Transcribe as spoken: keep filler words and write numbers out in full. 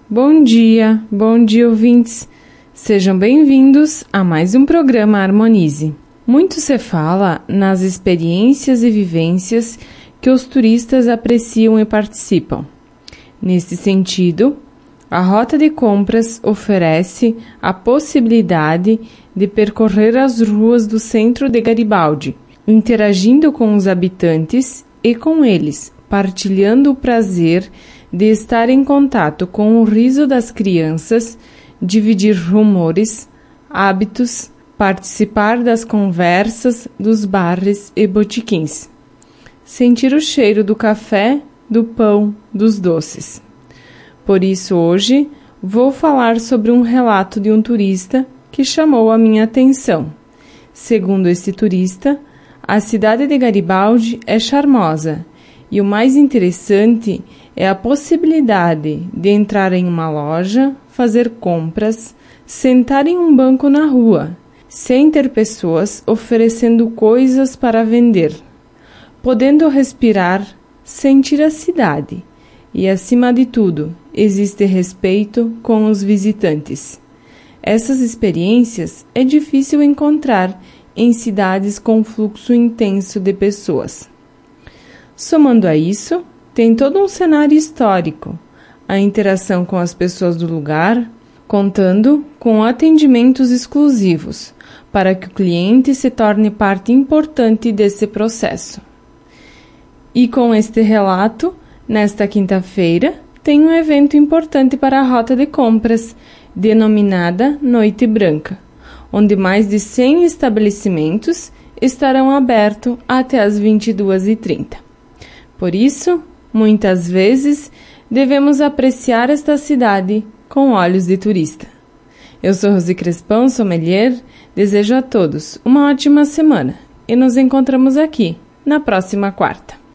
Bom dia, bom dia ouvintes. Sejam bem-vindos a mais um programa Harmonize. Muito se fala nas experiências e vivências que os turistas apreciam e participam. Nesse sentido, a Rota de Compras oferece a possibilidade de percorrer as ruas do centro de Garibaldi, interagindo com os habitantes e com eles, partilhando o prazer de estar em contato com o riso das crianças, dividir rumores, hábitos, participar das conversas dos bares e botequins, sentir o cheiro do café, do pão, dos doces. Por isso, hoje, vou falar sobre um relato de um turista que chamou a minha atenção. Segundo esse turista, a cidade de Garibaldi é charmosa e o mais interessante é a possibilidade de entrar em uma loja, fazer compras, sentar em um banco na rua, sem ter pessoas oferecendo coisas para vender, podendo respirar, sentir a cidade e, acima de tudo, existe respeito com os visitantes. Essas experiências é difícil encontrar em cidades com fluxo intenso de pessoas. Somando a isso, tem todo um cenário histórico, a interação com as pessoas do lugar, contando com atendimentos exclusivos, para que o cliente se torne parte importante desse processo. E com este relato, nesta quinta-feira, tem um evento importante para a Rota de Compras, denominada Noite Branca, onde mais de cem estabelecimentos estarão abertos até às vinte e duas e trinta. Por isso, muitas vezes, devemos apreciar esta cidade com olhos de turista. Eu sou Rosi Crespão, sommelier, desejo a todos uma ótima semana e nos encontramos aqui na próxima quarta.